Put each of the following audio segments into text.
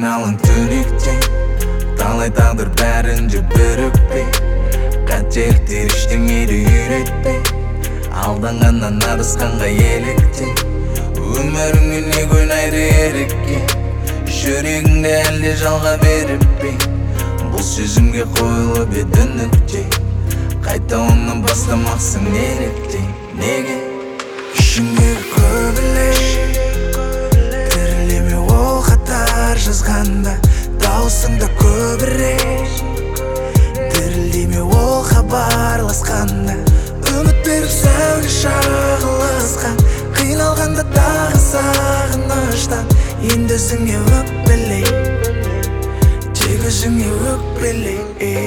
айналың түнектен, талай тағдыр бәрінде бірікпей, қателіктер ештеңеде үйретпей, алданғаннан адасқанға еліктей, өміріңе не ойнайды ерікке, жүрегіңді әлде жалға беріп пе? Бұл сөзімге қойылып еді нүкте, қайта оны бастамақсың неліктен, неге? Ішіңдегі көбілей тірілеме ол қатар жазғанда, даусыңда көбірек тірілдеме ол хабарласқанда, үміт беріп сәуле шағылысқан, қиналғанда тағы сағыныштан, енді өзіңе өкпелей, тек өзіңе өкпелей.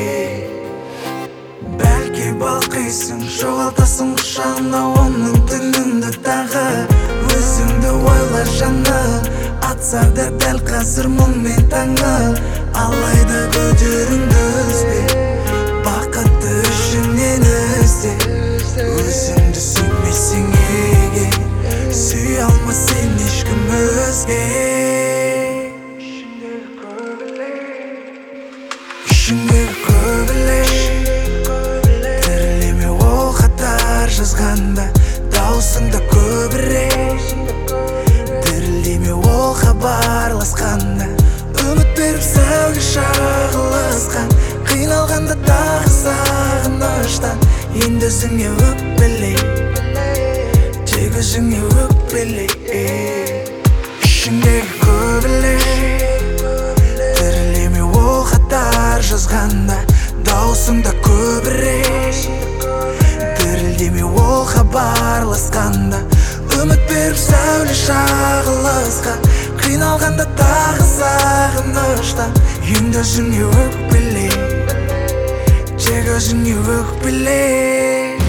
Бәлки балқисың, жоғалтасың құшағында оның түніңді тағы, өзіңді ойлар жаным, атса да дәл қазір мұңмен таңым, алайда көтеріңді үзбе, бақытты ішіңнен ізде, өзіңді сүймесең егер, сүйе алмас сен ешкім өзге. Ішіңдегі көбілей тірілеме ол қатар жазғанда, даусыңда көбірек тірілдеме ол хабарласқанда, үміт беріп сәуле шағылысқан, қиналғанда тағы сағыныштан, енді өзіңе өкпелей, тек өзіңе өкпелей. Ішіңдегі көбілей тірілеме ол қатар жазғанда, даусыңда көбірек тірілдеме ол хабарласқанда, үміт беріп сәуле шағылысқан, қиналғанда тағы сағыныштан, енді өзіңе өкпелей, тек өзіңе өкпелей.